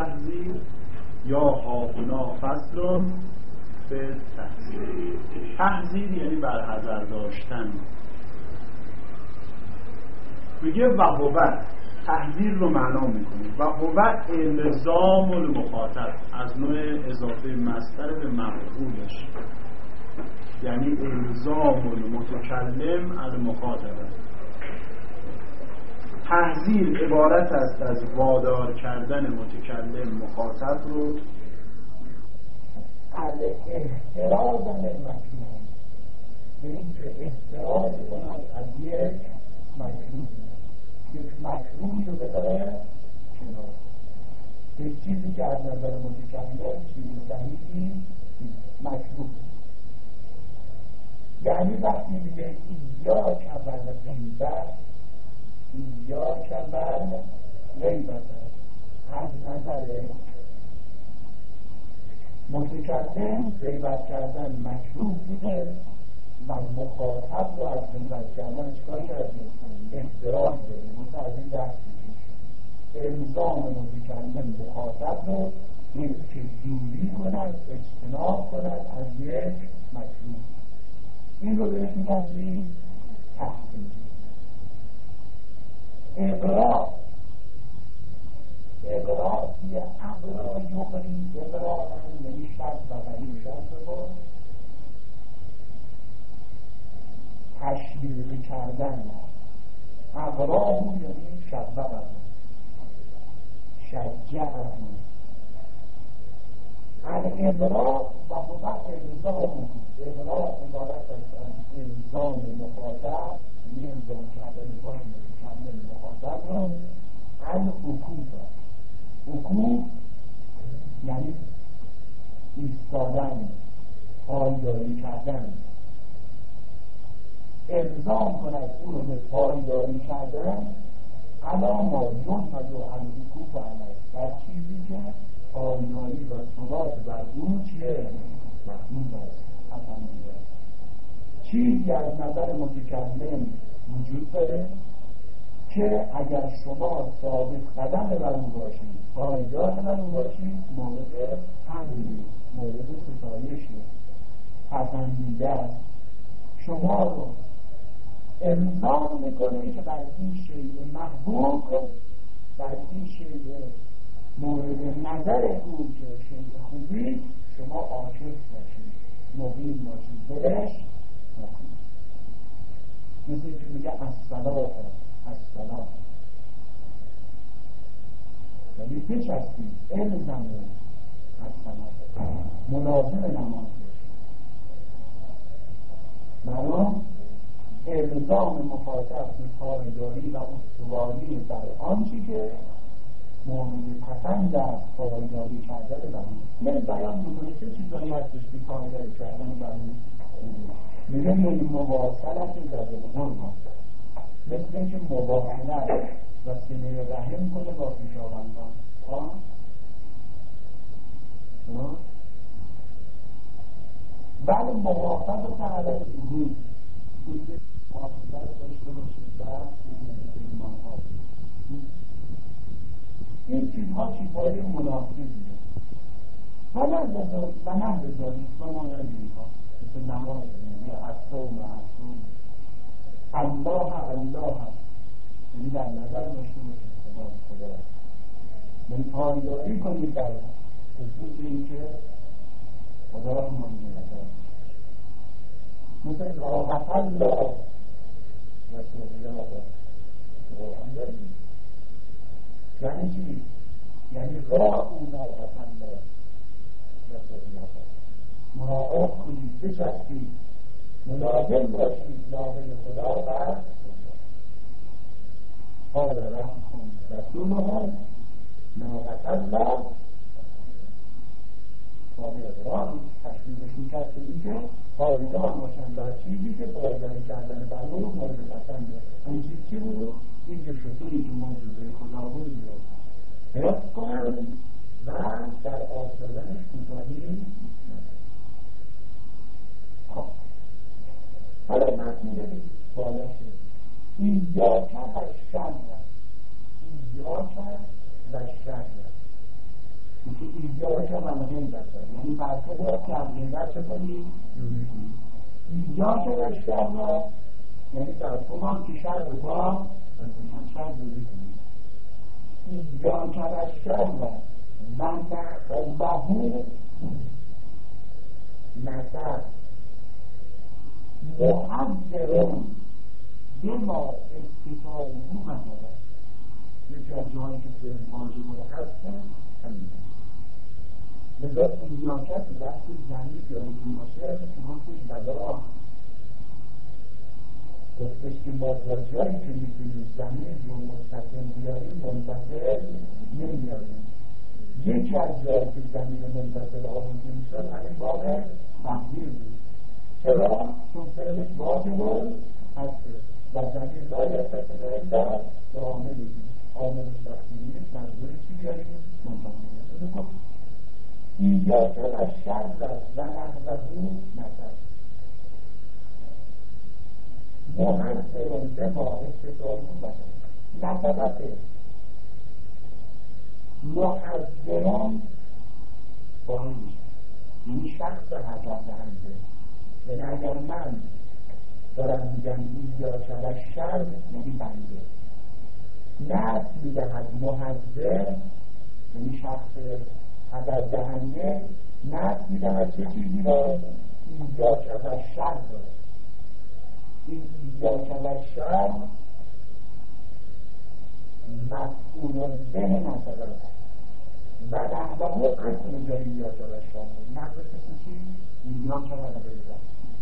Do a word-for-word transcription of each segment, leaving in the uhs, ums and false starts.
تحذیر یا هاهنا فصل به تحذیر. تحذیر یعنی برحذر داشتن. میگه وهوت تحذیر رو معنا میکنه. وهوت الزام المخاطب از نوع اضافه مصدر به مفعولش، یعنی الزام المتکلم المخاطب. تحذیر عبارت است از وادار کردن متکلم مخاطب رو از احتراز مطلوب، یعنی که احتراز کنند از یک مطلوب، یک مطلوب رو بذاره کنار. یک چیزی که از نظر متکلم چیز صحیحی مطلوب، یعنی وقتی میگه یا کبل غیبت، یا کبل غیبت از نظر متکلم غیبت کردن مطلوب بوده و مخاطب رو از غیبت کردن چکار کردیم؟ احتراز داریم. متعدی دست میشه الزام متکلم مخاطب رو که دوری کند، اجتناب کند از یک مطلوب. این رو بهش میگن تحقیق. اقراء اقراء یه اقراء یقری، اقراء هم یعنی شد و غیر شد بکن، تشویق کردن. اقراء هم یعنی شد و غیر شجع هم. الاقراء و حبت الزام، اقراء عبارت از الزام مخاطب، یعنی الزام کردن باید متکلم مخاطب رو. الحکوم حکوم یعنی ایستادن، پایداری کردن، الزام کند او رو به پایداری کردن. علامه یونفد و الحکوم و علیه، در چیزی که پایداری و ثبات بر او چیه؟ محمود است، حسنی است. چیزی از نظر متکلم وجود داره که اگر شما ثابت قدم بر اون باشید، پایدار بر اون باشید، مورد حملی، مورد ستایشی، پسندیده است. شما رو الزام میکنه که بر این شیء محبوب، بر این شیء مورد نظر او که شیء خوبی، شما عاکف باشید، مقیم باشید، بهش نکنید. مثل که میگه الصلاة الصلاة، یعنی بچسبید، الزم الصلاة، ملازم نماز باشید. معلوم الزام مخاطب به پایداری و استواری در آنچه که مورد پسند است پایداری کردن بر اون. من بیان میکنه چه چیزایی هستش که پایداری کردن بر اون میگه این مواصلت در قربان، مثل اینکه مباهنت و صله رحم کنه با خویشاوندان. بله موافقت علی الحدود، موافقت داشته باشید و ایمان ها. این چیزها چیزهای مناسبیه. و نه بذارید و نه بذارید و مانندی ها مثل نماز یا اصوم و اصوم. الله الله یعنی در نظر داشته باشید خدا خدا، یعنی پایداری کنید در خصوص این که خدا را منظر مثل راحت الله رسول الله یعنی چی؟ یعنی راه اون راحت الله رسول الله مراقب کنید، بچسبید، ملازم باشید لازم خدا و قال رحمكم رسولهم راحت الله قابل تشریفشون کرد که این که پایدار باشن در چیزی که پایداری کردن بر رو مورد پسنده. اون چیز چی بود؟ این که شطوری که موجوده خدا بود رو حفظ کنن و در آب دادنش کوتاهی ندارن. خب حالا متن ببینید بالا شد ایاک و شر، ایاک و شر. منتصر، یعنی برکه دارد که از غیبت چه کنی؟ اینجا که رشتر را یعنی برکه دارد که شر با شر دوری کنی. اینجا که رشتر را من بهو نصر محذرون بما استطاعه مداره. یکی از جایی که به واجب رو هستن همین لذا اینجا که وقتی زمین بیارون باشه همونش بدارا گفتش که ما در جایی که میتونیم زمین رو مستقیم بیاریم منتصر نمیاریم. یکی از جایی که زمین منتصر آمونده میشد همین باب تحضیر بود. چرا؟ چون فعلش واجب هست و زمین باید تکنه در عامل بودیم. عامل شخصیلیش منظور چی بیاریم؟ منتصر اینجا که از شر و نحوهو نصر محذرون به ما استطاعه نصرت محذرون باید میشه یعنی شخص حضر دهنده. یعنی اگر من دارم میگم اینجا که از شر یعنی بنده نصر میدهد محذر یعنی شخص حضر دهنده نصر میدهد چه چیزی را؟ اینجا که از شر داره. این اینجا که از شر مفعول به نصر و نحوه اصل جایی اینجا که از شر نصر چی؟ اینجا که از شر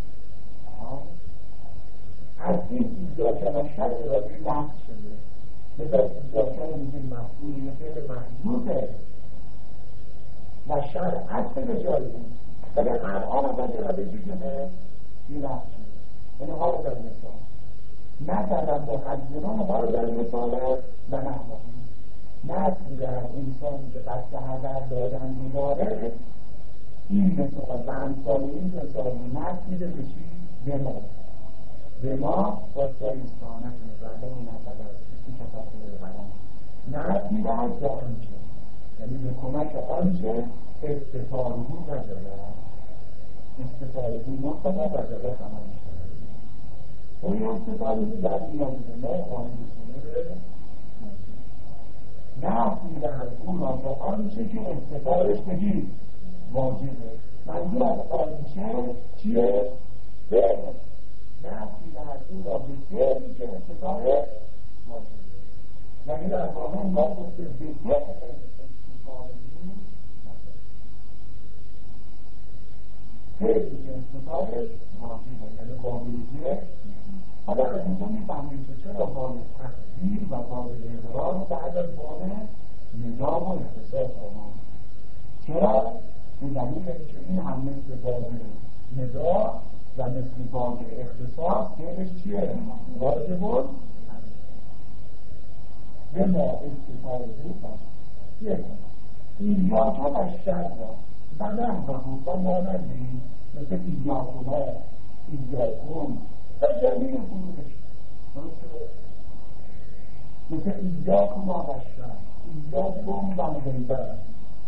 از این اینجا که از شر را بی لحظ شده. مثل اینجا که از میگیم مفعول مثل محضوبه و شر اصل جایی بود ولی الان آمده را بگی کنه بی لحظ شده. یعنی حال در مثال نظرم محذران حال در مثال و نحوه نظر در انسان که قصد حضر دادن میداره این مثال و امثال این مثال نظر میده به چی؟ به ما به ما واسه ایستانه کنه این نظر این کتاب رو بدن نظر میده از به آنچه یعنی به کمک آنچه استطاره و جاله استطاره مطمئن و جاله خمان اون استطاره در میازده ما آنی بسونه نفت میدهد اون را به آنچه که استطارش بگید واجبه. منظور از آنچه چیه؟ به نفت میدهد اون را به فعلی که استطاره واجبه. یعنی در واقع ما گفته به فعل استطاره فعلی که استطارش واجبه یعنی قابلیه. حالا از اینجا میفهمیم که چرا باب تقدیر و باب اقرار بعد از باب ندا و اختصاص آمد. چرا؟ به دلیل اینکه این هم مثل باب ندا و مثل باب اختصاص فعلش چیه؟ واجب بود به ما استفاده بود چیه؟ اینجا که از شر را و نحوه و مانندی مثل اینجا کنا اینجا کن و جمعی خودش مثل اینجا کن و بشتر اینجا کن و مغیبر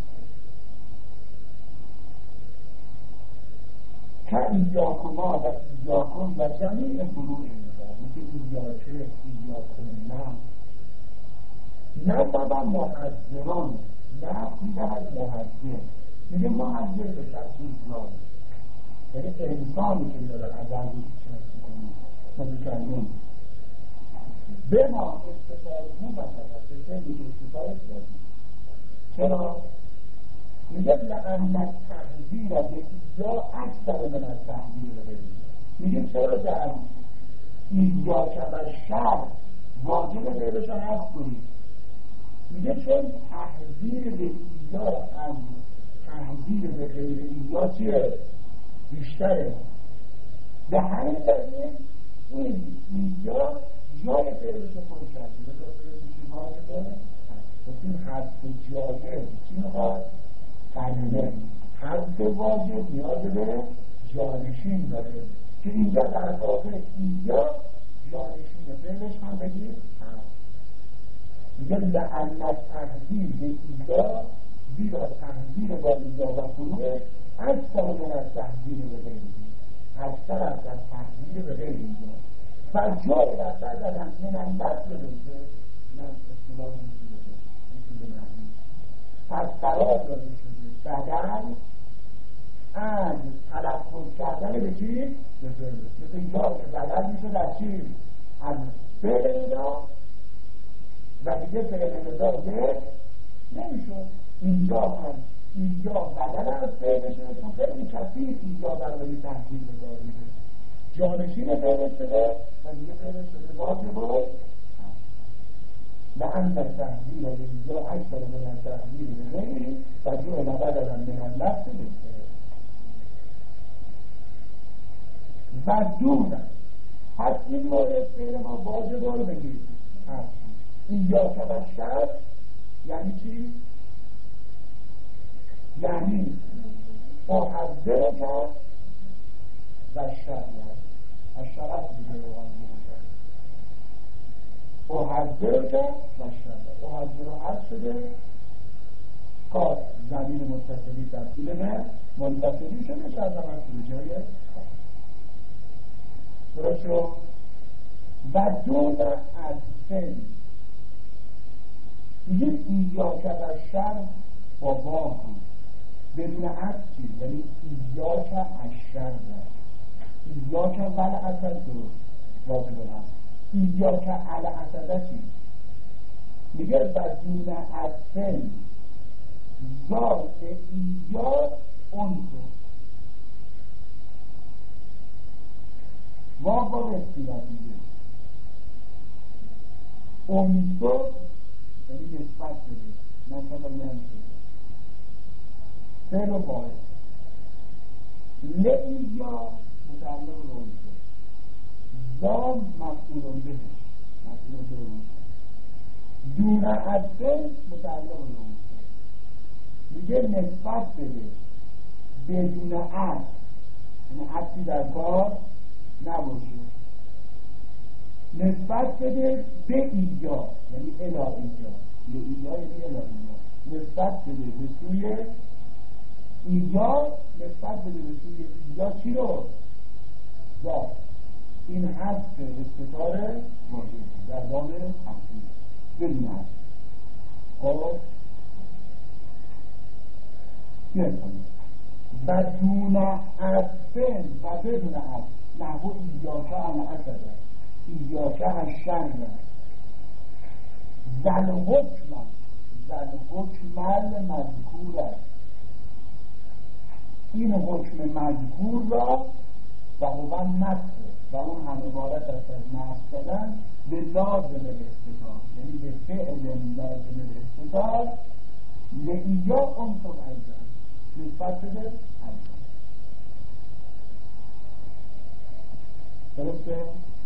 که اینجا کن و اینجا کن و جمعی فروع مثل اینجا چه اینجا کن نه نه بابا محذران نه میدهد محذر میگه محذر به شخص ایسلام یعنی انسانی که داره از عزیز چنسی کنی متکلم به ما استفاده مو بسید که میگه استفاده کنی چرا؟ میگه لعنت تحضیر به اینجا اکثر من از تحضیر رو بگید میگه چرا در اینجا که بر شر واجب غیرشان هست کنید میگه چون تحضیر به اینجا از تحضیر به غیر اینجا چیه؟ بیشتره به همین دلیل این اینجا جای غیرش رو کنی کردی به داخل میشین واجبه گفتیم حد جایه چی میخواد؟ قرینه حد واجب نیاز به جانشین داره که اینجا در واقع اینجا جانشینه غیرش هم بگیر میگه لعنت تحضیر به اینجا زیرا تحضیر با اینجا و فروع اکثر من از تحضیر به غیر اکثر از تحضیر به غیر اینجا و جای در بدن من انبت به بوده من اصطلاح میشه پس قرار داده شده بدن از تلفظ کردن به چی؟ به فعل مثل اینجا که بدن میشه در چی؟ از فعل ندا و دیگه فعل ندا به نمیشه اینجا هم اینجا بدن از فعل شده تو خیلی کثیر اینجا برای تحصیل داریده جانشین فعل شده و دیگه فعل شده واجب بود و هم در تحصیل و اینجا اکثر من تحصیل به غیری و جو نبدن من نفس بسته و دونم پس این مورد فعل ما واجب رو بگیریم اینجا که بشر یعنی چی؟ یعنی محضر کرد و شر اشرت دیگه رو محضر کرد و شر محضر رو حد شده کار زمین متصلی تبدیل نه منتصلی شده شر و حد شده جای درست رو و دون از فعل میگه اینجا که در شر با با هم بدون عکس چی؟ یعنی اینجا که از شر اینجا که ول اصل درست واضح هم اینجا که عل اصل چی؟ میگه بدون از فعل ذات اینجا اون رو واقع رسیدت میگه امیدو یعنی نسبت بده نسبت بده فعل و باعث لئیا متعلق به امیدو زام مفعول بهش مفعول به امیدو دون از فعل متعلق به امیدو میگه نسبت بده بدون از یعنی عطفی در کار نباشه نسبت بده به اینجا یعنی الی اینجا به اینجا یعنی الی اینجا نسبت بده به سوی اینجا نسبت بده به سوی اینجا چی رو؟ ذات این حذف استتار واجب در باب تحصیل بدون هست خب بیاید کنید و دون عطفن و بدون عطف نحو اینجا که هم اصده اینجا که هم شن زن حکم زن حکم مذکور است این حکم مذکور را و هو نصف و اون هم عبارت است از نصف دادن به لازم الاستطاع یعنی به فعل لازم الاستطاع لئیا انصب ایضا نسبت بده ایضا درسته؟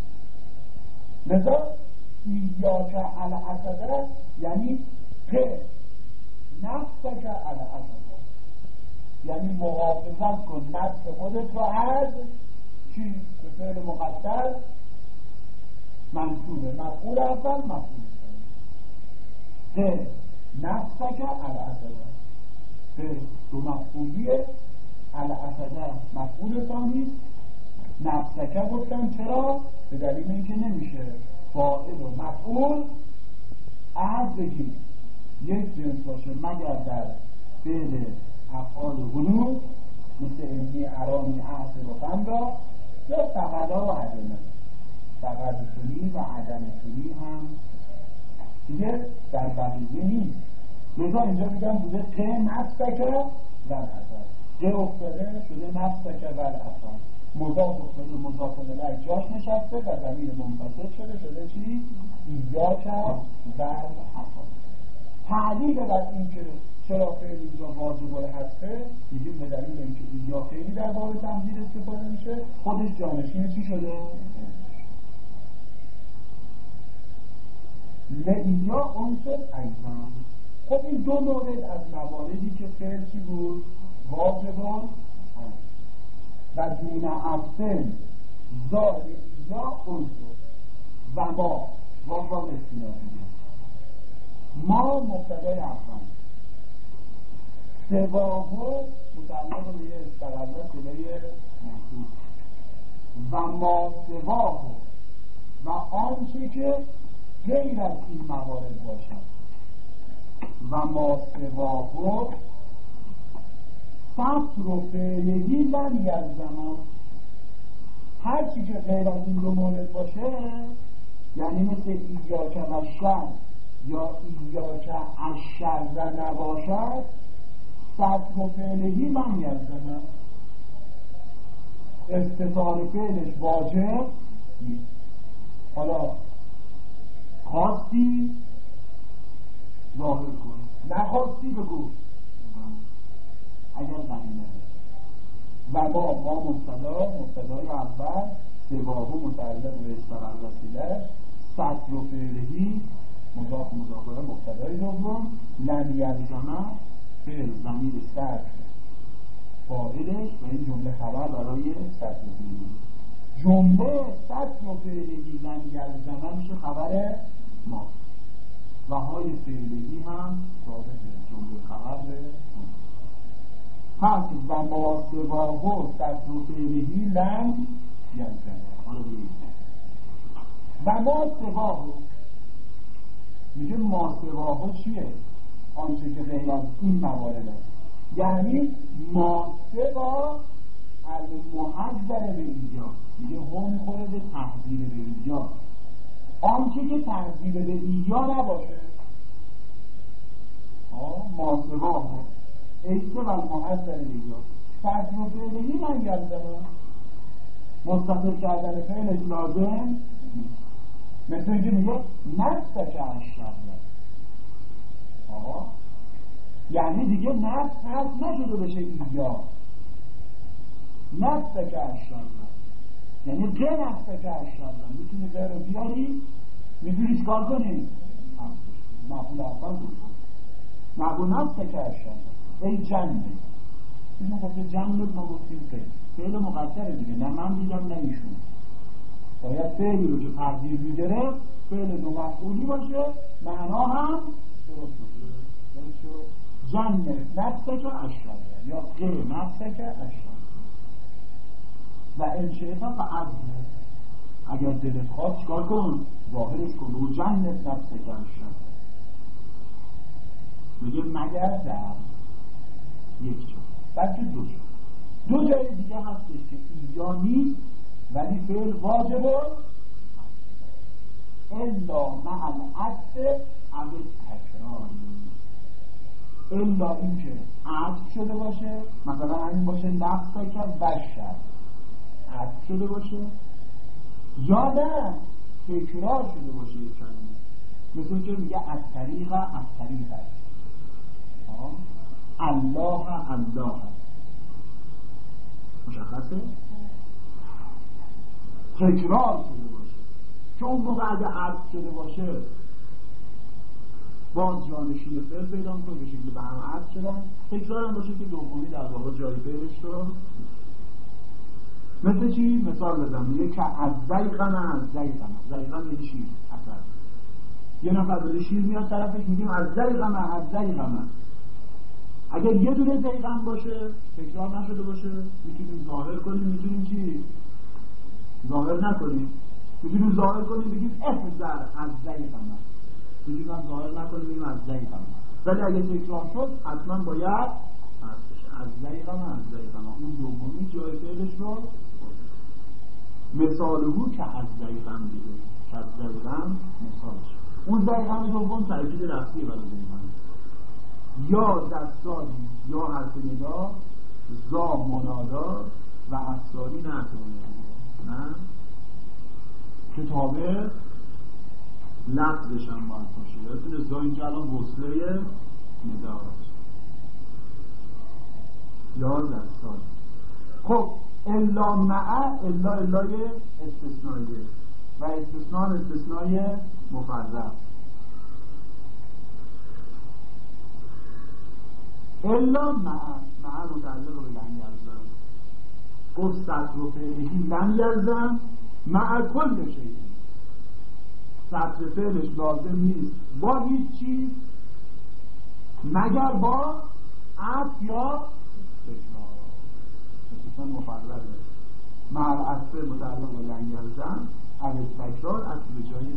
لذا ایا که علی اسده یعنی که نفس که علی اسده یعنی محافظت کن نفس خودت را از چی؟ به فعل مقدر منصوبه مفعول اول مفعول که نفس که علی اسده که دو مفعولیه علی اسده مفعول ثانی نفسکه گفتن چرا؟ به دلیل اینکه نمیشه فاعل و مفعول از بگیم یک جنس باشه مگر در فعل افعال و غلو مثل انی ارامی عصر و غمرا یا فقلا و عدمه فقط سنی و عدم سنی هم دیگه در بقیه نیست لذا اینجا میگم بوده که نفسکه و الاسد که افتاده شده نفسکه و الاسد مضاف افتاده مضاف الیه جاش نشسته و ضمیر منفصل شده شده چی؟ اینجا کرد و الاسد تعلیل بر این که چرا فعل اینجا واجبه هسته میگیم به دلیل اینکه اینجا خیلی در باب تمثیل استفاده میشه خودش جانشین چی شده؟ لئیا عنصر ایضا خب این دو مورد از مواردی که فعل چی بود؟ واجبان و دون افضل زار یا عنصر و ما واقعا استینافیه ما مبتدای اول سواه متعلق به یه استقلال کلیه و ما سواه و آنچه که غیر از این موارد باشد و ما سواه سطر و فعلگی لن یلزم هر چی که غیر از این دو مورد باشه، یعنی مثل ایاک و شر یا ایاک الشر نباشد، سطر و فعلگی لن یلزم استطار فعلش واجب نیست. حالا خواستی ظاهر کن، نخواستی بگو اگر زمینه و ما ما مبتدا مبتدای اول سواه متعلق به استقلال وسیله‌اش سطر و فعلهی مضاف مضافه مبتدای دوم لن یلزم فعل ضمیر سطر فاعلش و این جمله خبر برای سطر و فعلهی. جمله سطر و فعلهی لن یلزم میشه خبر ما و های فعلهی هم ثابته جمله خبر ما. پس و ما سواه سطر و فعلهی لن یلزم. و ما سواه میگه ما سواه چیه؟ آنچه که غیر از این موارد است، یعنی ما سوا المحذر به اینجا میگه هم خورده به تحذیر به اینجا، آنچه که تحذیر به اینجا نباشه ما سواه ایسته و المحذر به اینجا سطر و فعلهی من یلزم متصل کردن فعلش لازم مثل اینکه میگه نفس که اشتر یعنی دیگه نفس هست نشده بشه اینجا نفس که اشتر یعنی که نفس که اشتر میتونی غیر بیاری میتونی چکار کنی مفهوم اول بود مفهوم نفس که اشتر ای جنبه اینو گفته جنبه ما گفتیم فعل فعل مقدره دیگه نه من دیدم نه ایشون باید فعلی رو که تقدیر میگره فعل دو مفعولی باشه معنا هم درست باشه جنب نفسه که اشتر یا غیر نفسه که اشتر و انشاءتا به عزمه اگر دلت خواست چکار کن ظاهرش کن رو جنب نفسه که اشتر میگه مگر در یک جا بلکه دو جا دو جای دیگه هستش که یا نیست ولی فعل واجب الا مع العطف او تکرار الا این که عطف شده باشه مثلا همین باشه نفس که وشر عطف شده باشه یا نه تکرار شده باشه یک کلمه مثل که میگه از طریق از طریق الله الله مشخصه تکرار شده باشه که اون موقع اگه عطف شده باشه باز جانشین فعل پیدا میکنه به شکل به هم عطف شدن تکرار هم باشه که دومی در واقع جای فعلش رو مثل چی؟ مثال بزن میگه که از زیغن از زیغن زیغن یعنی شیر اثر یه نفر داره شیر میاد طرفش میگیم از زیغن از زیغن اگر یه دونه زیغن باشه تکرار نشده باشه میتونیم ظاهر کنیم میتونیم چی؟ ظاهر نکنیم میتونیم ظاهر کنیم بگیم افزر از زیغن میتونیم هم ظاهر نکنیم بگیم از زیغن ولی اگر تکرار شد حتما باید از زیغن از زیغن اون دومی جای فعلش رو مثال او که از زیغن دیگه که از زیغن مثالش اون زیغن دوم تأکید رفتی برای زیغن یا دستاری یا حرف ندا زا منادا و افساری نتونه نه کتابه لفظش هم باید باشه یادتونه زا اینجا الان وصله ندا یا دستاری خب الا مع الا الای استثنائیه و استثناء استثنای مفرد الا مع مع متعلق به لن یلزم گفت سطر و فعلهی لن یلزم مع کل شیء سطر فعلش لازم نیست با هیچ چیز مگر با عطف یا تکرار. مثلا مفرده مع العطف متعلق به لن یلزم، عدد تکرار عطف به جای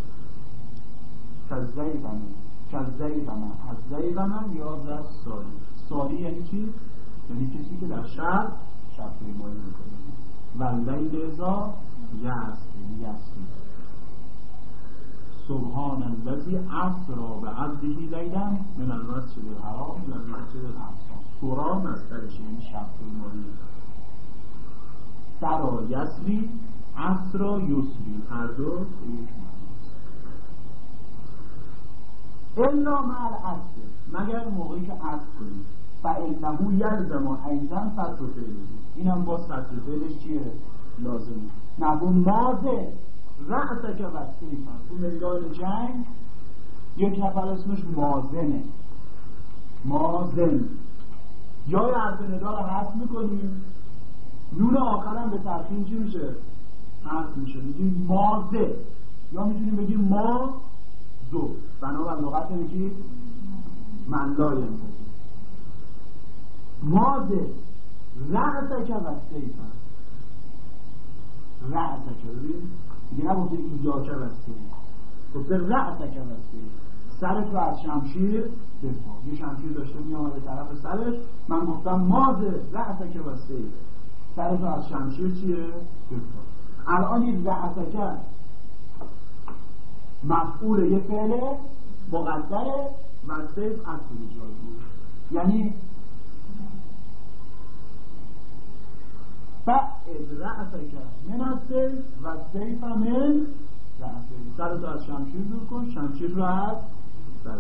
کزیغمه کزیغمه از زیغمه یا در ساری. ساری یعنی چی؟ یعنی کسی که در شب شب پیمایی میکنه. و لیل ازا یسری یسری سبحان الذی اسری بعبده لیلا من المسجد الحرام الى المسجد الاقصی. سورا مصدرش یعنی شب پیمایی. سرا یسری اسرا یسری هر دو یک معنی. الا مع العطف مگر موقعی که عطف کنید فانه یلزم ایضا فتح فعله. اینم باز فتح فعلش چیه؟ لازمه. نحو ماذا رأسک و سیفا. تو میدان جنگ یک نفر اسمش مازنه، مازن یا حرف ندا رو حذف میکنیم، نون آخرم به ترخیم چی میشه؟ حذف میشه، میگیم مازه یا میتونیم بگیم ما زو. بنابر لغت میگیم من لا ینتظر. مازه رأسک و سیفا. رأسک ببین دیگه نگفته ایاک و سیفا، گفته رأسک و سیفا. سرت رو از شمشیر دفاع. یه شمشیر داشته میامده طرف سرش، من گفتم مازه رأسک و سیفا، سرت رو از شمشیر چیه؟ دفاع. الان این رأسک مفعول یه فعل مقدره و سیف اصل جای بود، یعنی بعد رأسک من السیف و سیف من رأسک. سرت از شمشیر دور کن، شمشیر رو از سرت.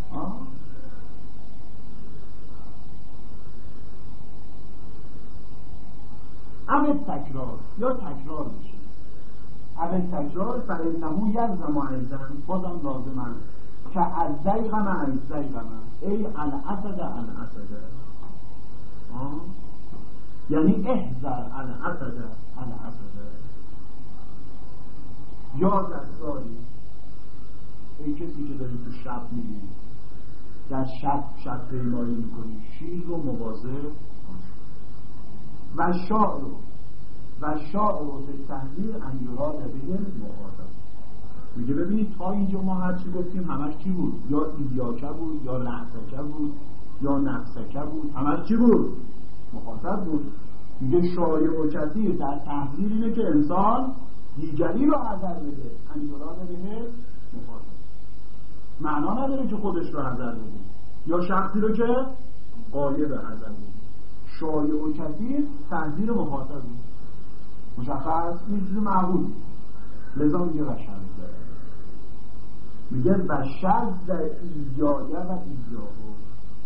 اول تکرار یا تکرار میشه. اول تکرار فإنه یلزم ایضا بازم لازمه که از زیغم از زیغم ای الاسد الاسد، یعنی احذر الاسد الاسد. یا دستاری ای کسی که داری تو شب میری، در شب شب پیمایی میکنی، شیر رو مواظب و شاعر و شاعر و تحذیر انیراد به مخاطب. میگه ببینید تا اینجا ما هر چی گفتیم همش چی بود؟ یا ایاکه بود، یا لحظکه بود، یا نفسکه بود، همش چی بود؟ مخاطب بود. میگه شایع و کثیر در تحذیر اینه که انسان دیگری رو حذر بده، انیراد به مخاطب. معنا نداره که خودش رو حذر بده یا شخصی رو که غایب حذر بده. شایع و کثیر تحذیر مخاطب بود، مشخص این چیز معقول. لذا میگه و شرط میگه و شرط در ایایه و ایاهو.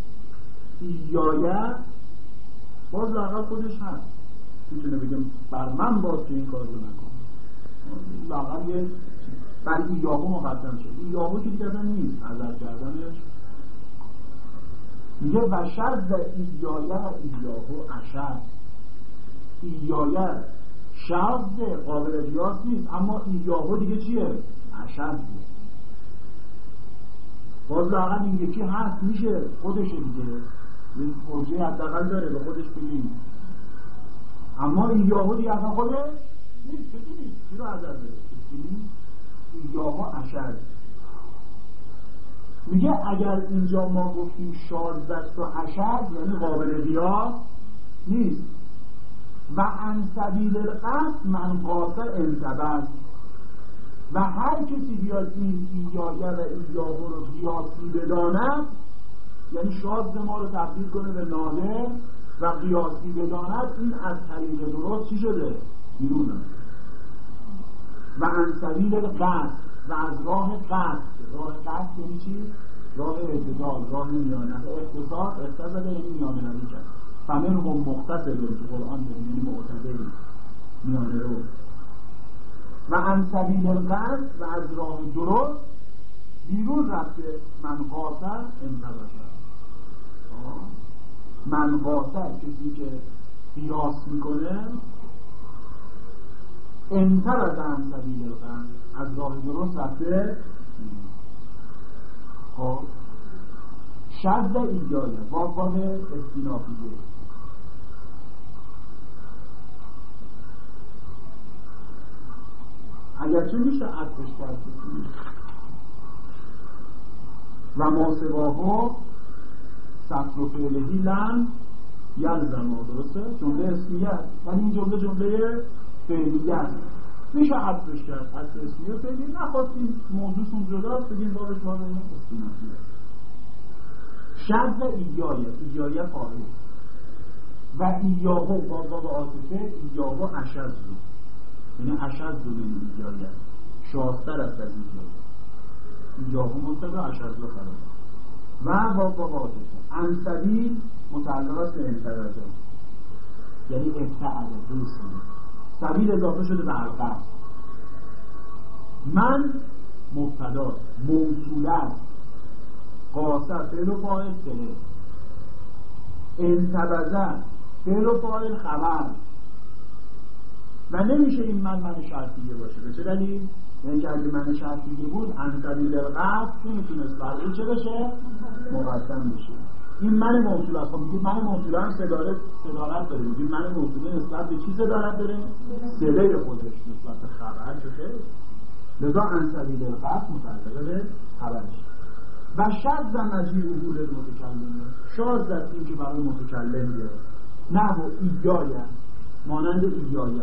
ایایه باز لاغل خودش هست، میتونه بگم بر من باز که این کار رو نکن، لاغل یه بر ایاهو مقدم شد. ایاهو که دیگه اصلا نیست حذر کردنش. میگه و شرط در ایایه و ایاهو اشد. ایایه شرط قابل قیاس نیست، اما ایاهو دیگه چیه؟ اشد. باز لاغل این یکی هست میشه خودشه دیگه، یه فرجه حداقل داره به خودش بگیم. اما ایاهو دیگه اصلا خودش نیست، کسی نیست، چی رو حذر بده؟ ایاهو اشد. میگه اگر اینجا ما گفتیم شاذ است و اشد یعنی قابل قیاس نیست. و عن سبیل القصد من قاطع انتبه. و هر کسی بیاد این ایایه و ایاهو رو قیاسی بداند، یعنی شاذ ما رو تبدیل کنه به نادر و قیاسی بداند، این از طریق درست چی شده؟ بیرونه. و عن سبیل القصد و از راه قصد. راه قصد یعنی چی؟ راه اعتدال، راه میانه. اقتصاد اقتصاد یعنی میانه روی کرد. فمن هم مختصر که قرآن داریم یعنی معتدل میانه رو. و عن سبیل القصد و از راه درست بیرون رفته. من قاطع انتبه. من قاطع کسی که قیاس میکنه انتبه عن سبیل القصد، از راه درست رفته. خب شد ایجایه واقعا استینافیه اگرچه میشه عطفش کرد و ما سواها سطر و فعلهی لن یلزم ها، درسته؟ جمله اسمیه است ولی این جمله جمله فعلیه است، میشه عطفش کرد. عطف اسمیه و فعلی نخواستیم موضوعشون جداست بگیم بابش بابه استینافیه. شد ایجایه ایجایه فاعل و ایجاهو بابا و عاطفه ایجاهو اشد رو، یعنی اشد رو من ایجایه شاستر است از ایجایه. ایجاهو مبتدا اشد رو خراب و بابا و عاطفه. انسبیل متعلق است به انترجه، یعنی ابتعاده دوست میده. سبیل اضافه شده به القصد. من مبتدا موصوله است، قاصد فعل و فاعل سله، انتبذه فعل و فاعل خبر. و نمیشه این من من شرطیه باشه. به چه دلیل؟ یعنی که اگه من شرطیه بود انسبیل القصد نمیتونست برای چه بشه؟ مقدم بشه. این من موصول است. خب میگید من موصوله هم صدارت صدارت داره. میگید من موصوله نسبت به چی صدارت داره؟ سله خودش نسبت به خبر که خیلی لذا انسبیل القصد متعلقه به خبرش. و شد مجیع اهول المتکلمه شاز است این که برای متکلم بیاره نه و ایجایه مانند ایجایه.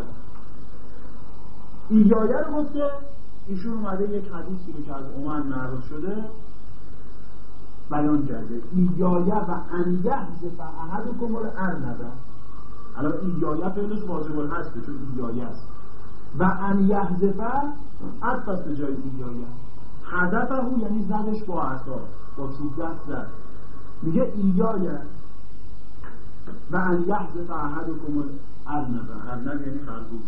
ایجایه رو گفته ایشون اومده یک حدیثی رو که از عمر نقل شده بیان کرده. ایجایه و انیه زفع احدکم الارنبه. الان ایجایه فعلش واجب الحذفه چون ایجایه است و انیه زفع عطف به جای ایجایه. هدفه یعنی زدش با عصا با چوب دست زد. میگه ایجایه و انیه زفع احدکم الارنبه. ارنبه یعنی خرگوش.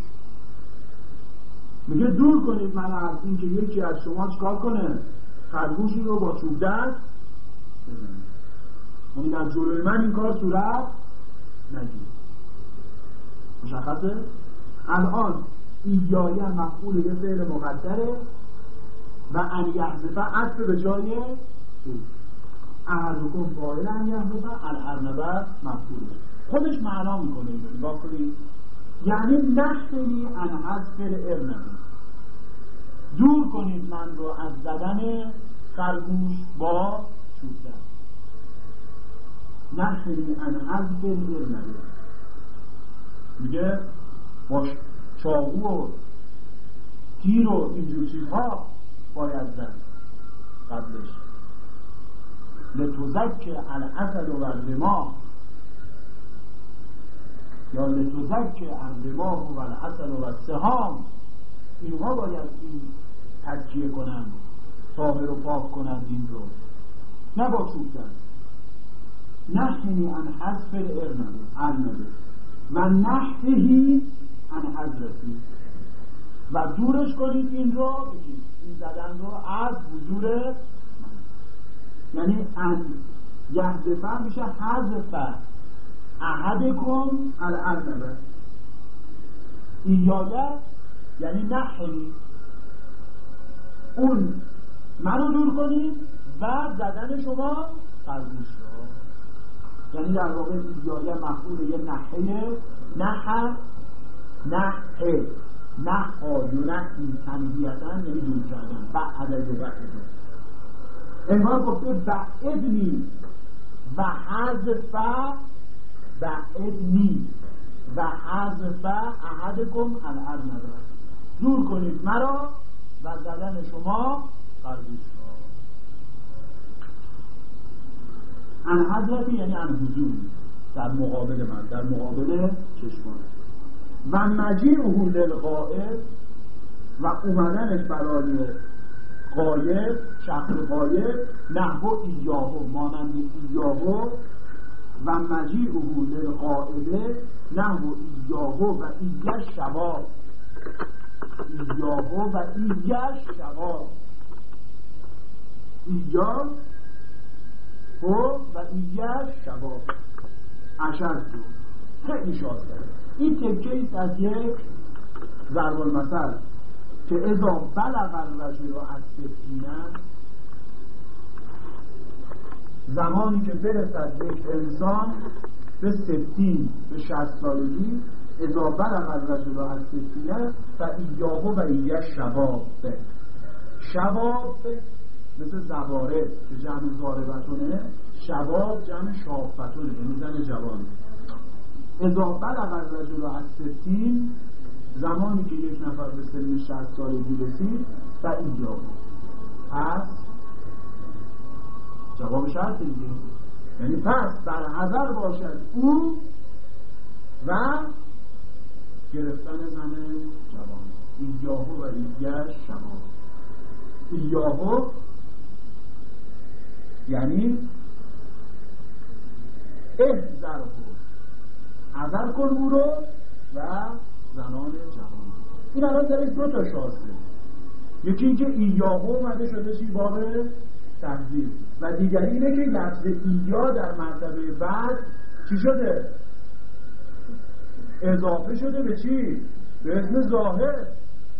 میگه دور کنید من از این که یکی از شما چکار کنه خرگوشی رو با چوب دست بزنه. یعنی در جلوی من این کار صورت نگیر. مشخصه؟ الان ایجایه مفعول یه فعل مقدره و ان یحذف عطف به جای چوب. احدکم فاعل ان یحذف الارنبه مفعول خودش معنا میکنه. اینو نگاه کنید یعنی نحتلی ان حذف الارنبه دور کنید من رو از زدن خرگوش با چوب دست. نحتلی ان حذف الارنبه میگه با چاقو و تیر و اینجور چیزها باید زد قبلش. لتزکه الاسد و الرماح یا لتزکه الرماح و الاسد و السهام. اینها باید این تزکیه کنن طاهر و پاک کنن این رو نه با چوب دست. نحنی ان حذف الارنبه و نحفهی ان حضرتی و دورش کنید این رو بگید این زدن رو از حضور من. یعنی ان یحذفه میشه حذفه احدکم الارنبه. ایجایه یعنی نحنی اون منو دور کنید و زدن شما خرگوش رو. یعنی در واقع ایجایه مفعول یه نحیه نحه نحه نحا یونحی تنهیتن یعنی دور کردن بعد یبعده. انگار گفته بعدنی و حذف بعدنی و حذف احدکم الارنبه دور کنید مرا و زدن شما خرگوش را. ان حضرتی یعنی ان حضوری در مقابل من در مقابل چشمان. و مجیعه للغائب و اومدنش برای غایب شخص غایب نحو ایاهو مانند ایاهو و مجیعه للغائب نحو ایاهو و ایگش شباب ایاهو و ایگش شباب ایاه و ایگش شباب اشد رو خیلی شاد کرد. این تکه ایست از یک ضرب المثل که اذا بلغ الرجل از ستینه زمانی که برسد یک انسان به ستین، به شصت سالگی، اذا بلغ الرجل الستین فایاه و ایه شباب. شباب مثل زوارب که جمع زاربتونه، شباب جمع شابتونه، یعنی زن جوان. اذا بلغ الرجل الستین، زمانی که یک نفر به سن شصت سالگی رسید، فایاه، پس جواب شرط دیگه، یعنی پس در حذر باشد او و گرفتن زن جوان. ایاهو و ایه شباب. ایاهو یعنی احذره، حذر کن او رو و زنان جوان. این الان درش دو تا شازده، یکی اینکه ایاهو اومده شده چی؟ باب تحذیر، و دیگری اینه که لفظ ایا در مرتبه بعد چی شده؟ اضافه شده به چی؟ به اسم ظاهر.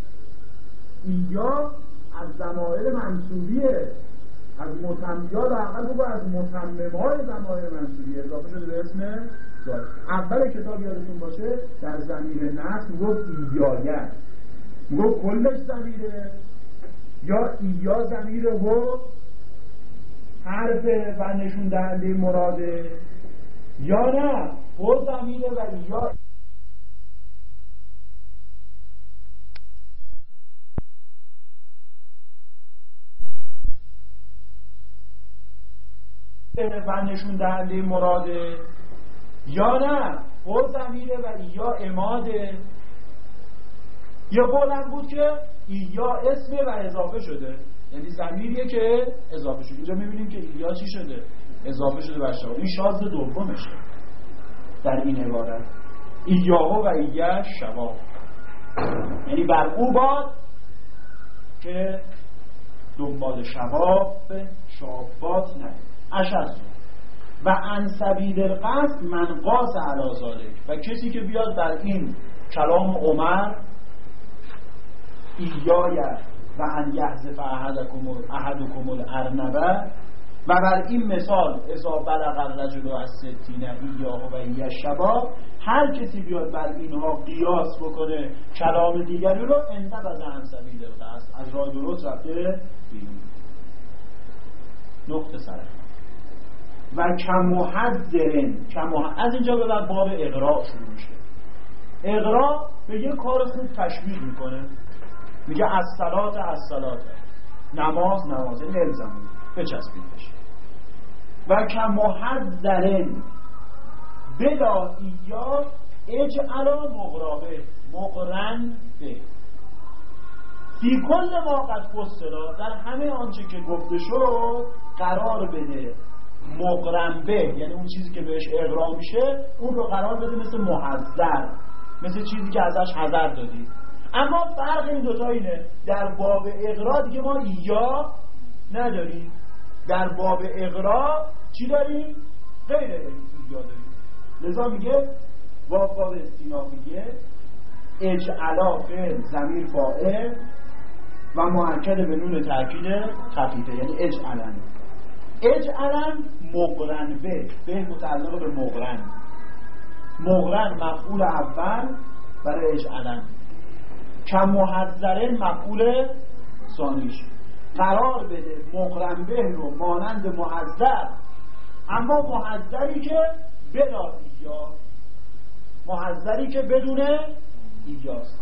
ایا از ضمائر منصوبیه، از متمیا در حقیقت بگو از متمم‌های ضمائر منصوبیه، اضافه شده به اسم ظاهر. اول کتاب یادتون باشه در ضمیر نصب میگفت ایایه، میگفت کلش ضمیره، یا ایا ضمیر هو حرف و نشون دهنده مراده، یا نه هو ضمیره و ایا و نشون دهنده مراده، یا نه هو ضمیره و ایا عماده. یه قولم بود که ایا اسمه و اضافه شده، یعنی ضمیریه که اضافه شده. اینجا میبینیم که ایا چی شده؟ اضافه شده بر شباب. این شاذ دومشه در این عبارت، ایاهو و ایه شباب، یعنی بر او باد که دنبال شباب شابات نه اشد و عن سبیل القصد من قاس علی ذلک. و کسی که بیاد در این کلام عمر ایایه و ان یحذف احدکم احدکم الارنبه و بر این مثال اذا بلغ الرجل الستین ایاه و ایه شباب، هر کسی بیاد بر اینها قیاس بکنه کلام دیگری رو انتبذ عن سبیل القصد، از راه درست رفته بیرون. نقطه سر و کمحذرن، کمحذر از اینجا به بعد باب اقراء شروع میشه. اقراء به یه کار خوب تشبیه میکنه، میگه از صلات از صلات، نماز نماز، این الزامه بچسبیدش. و کمحذرن بلا ایا اجعلا مغرابه مقرن به فی کل ما قد فصلا، در همه آنچه که گفته شد قرار بده مقرن به، یعنی اون چیزی که بهش اقرار میشه اون رو قرار بده مثل محذر، مثل چیزی که ازش حذر دادی. اما فرق این دوتا اینه، در باب اقرار دیگه ما یا نداریم، در باب اقرار چی داریم؟ غیر یا داریم. لذا میگه باب باب استینا میگه اجعلا فعل ضمیر فاعل و مؤکد به نون تاکید خفیفه، یعنی اجعلا. اجعلا مقرن به، به متعلق به مقرن، مقرن مفعول اول برای اجعلا، کمحذرن مفعول ثانیش. قرار بده مقرن به رو مانند محذر، اما محذری که بلا ایا، محذری که بدون ایاست،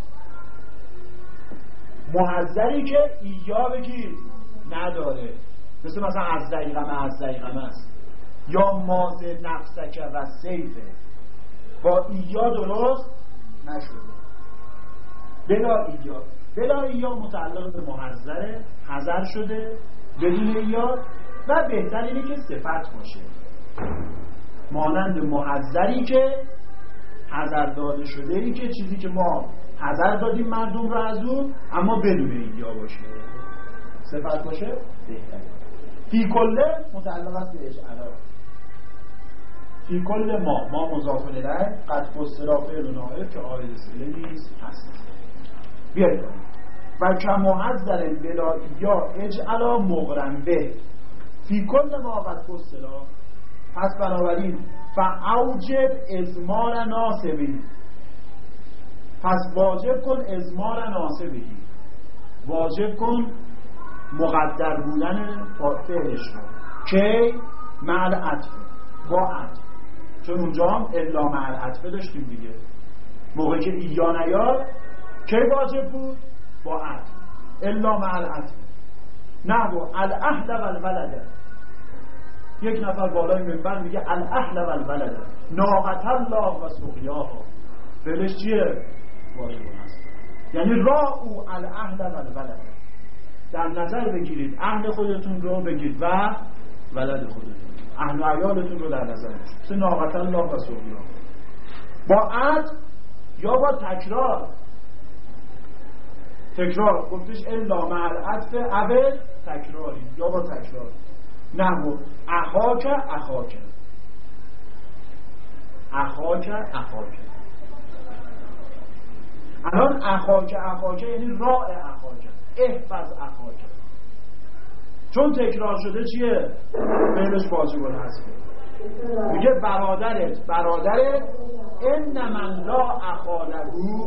محذری که ایا بگیر نداره، مثل مثلا از دقیقه از دقیقه است، یا ماز نفسک و سیفه، با ایا درست نشده. بلا ایا، بلا ایا متعلق به محذره، حذر شده بدون ایا، و بهتر اینه که صفت باشه، مانند محذری که حذر داده شده، ای که چیزی که ما حذر دادیم مردم رو از اون، اما بدون ایا باشه، صفت باشه بهتره. فی کله متعلق است به اجعلا، فی کل ما، ما مضاف الیه، قد فسر فعل نائب که عائد صله نیست هست. بیایید و کمحذر بلا یا اجعلا مقرن به، فی کل ما قد فصل. پس بنابراین فاوجب ازمار ناسبی، پس واجب کن ازمار ناسبی، واجب کن مقدر بودن فعلش رو که مع العطف، با عطف، چون اونجا هم الا مع العطف داشتیم دیگه. موقعی که یا نیاد کی واجب بود؟ با عطف، الا مع العطف. نه و الاهل و الولد، یک نفر بالای منبر میگه الاهل و الولد ناقت الله و سقیاها، فعلش چیه؟ واجب هست. یعنی را او الاهل و الولد، در نظر بگیرید اهل خودتون رو بگید و ولد خودتون، اهل و عیالتون رو در نظر بگیرید. مثل ناقت الله و سقیاها با عطف یا با تکرار. تکرار گفتش الا مع العطف اول تکراری، یا با تکرار. نه اخاک اخاک اخاک اخاک. الان اخاک اخاک یعنی راء اخاک، احفظ اخاک، چون تکرار شده چیه؟ فعلش واجب الحذف. میگه برادرت برادرت ان من لا اخاله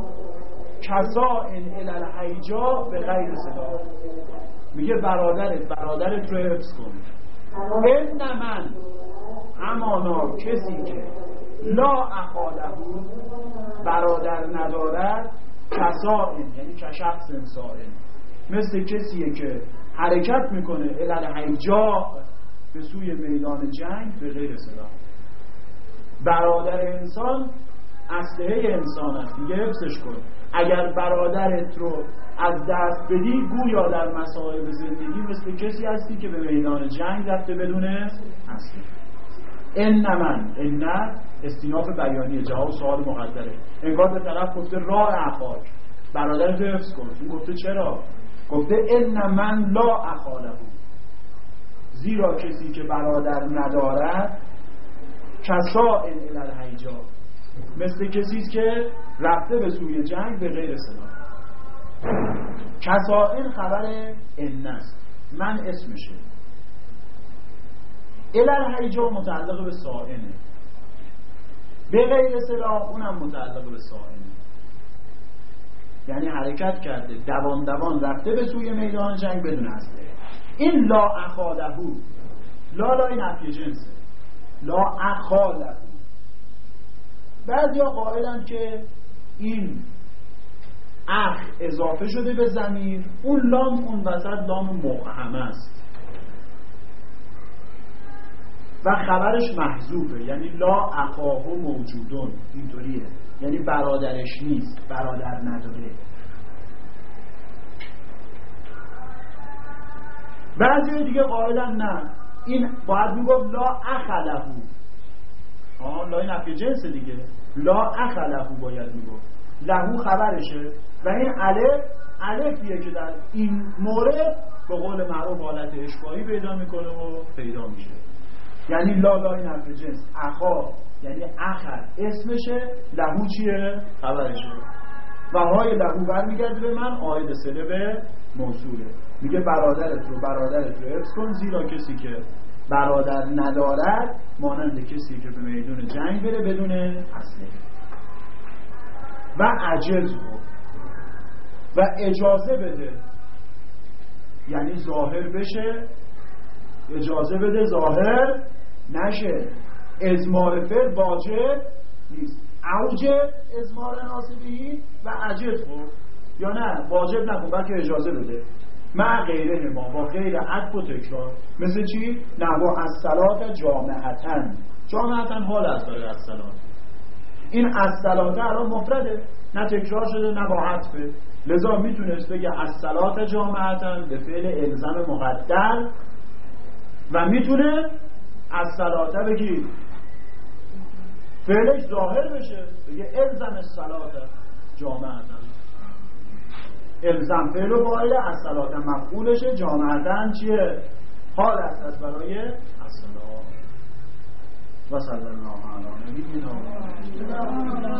کسائن الی الحیجا به غیر صدا. میگه برادرت برادرت رو حفظ کن. ان من همانا کسی که لا اخاله برادر ندارد، کسائن یعنی که شخص انسان، مثل کسیه که حرکت میکنه الی الحیجا به سوی میدان جنگ به غیر صدا. برادر انسان اسلحه انسان است دیگه، حفظش کن. اگر برادرت رو از دست بدی گویا در مسائل زندگی مثل کسی هستی که به میدان جنگ رفته بدون اسلحه. ان من ان استیناف بیانیه، جواب سوال مقدره. انگار به طرف گفته راه اخاک، برادرت رو حفظ کن. اون گفته چرا؟ گفته ان من لا اخاله، زیرا کسی که برادر ندارد کسائن الی الحیجا، مثل کسی است که رفته به سوی جنگ به غیر صدا. کسائن خبر ان است، من اسمشه. الی الحیجا متعلق به سائنه، به غیر صدا اونم متعلق به سائنه. یعنی حرکت کرده دوان دوان رفته به سوی میدان جنگ بدون اسلحه. این لا اخاله، لا لا این نفی جنسه، لا اخاله. بعضی ها قائلن که این اخ اضافه شده به ضمیر، اون لام اون وسط لام مبهمه است و خبرش محذوفه، یعنی لا اخاه موجودون، اینطوریه، یعنی برادرش نیست، برادر نداره. بعضی دیگه قائلن نه، این باید میگفت لا اخله. آه لا این نفی جنس دیگه، لا اخله باید میگفت، لهو خبرشه و این الف الفیه که در این مورد به قول معروف حالت اشباهی پیدا میکنه و پیدا میشه. یعنی لا لا این نفی جنس، اخا یعنی اخر اسمشه، لهو چیه؟ خبرشه. و های لهو برمیگرده به من، عاید صله به موصوله. میگه برادرت رو برادرت رو حفظ کن، زیرا کسی که برادر ندارد مانند کسی که به میدون جنگ بره بدون اسلحه. و عجز رو و اجازه بده، یعنی ظاهر بشه، اجازه بده ظاهر نشه. ازمار فعل واجب نیست، اوجب ازمار ناسبی و عجز رو، یا نه واجب نکن بلکه اجازه بده. مع غیره ما، با غیر عطف و تکرار. مثل چی؟ نحو الصلاة جامعتن، جامعتن حال از داره الصلاة. این الصلاة الان مفرده، نه تکرار شده نه با عطفه، لذا میتونست بگه الصلاة جامعتن به فعل الزم مقدر و میتونه الصلاة بگی فعلش ظاهر بشه، بگه الزم الصلاة جامعتن. الزم فعل و فاعل، الصلاة مفعولشه، جامعتن چیه؟ حال است از برای الصلاة. و صلی الله علی نبینا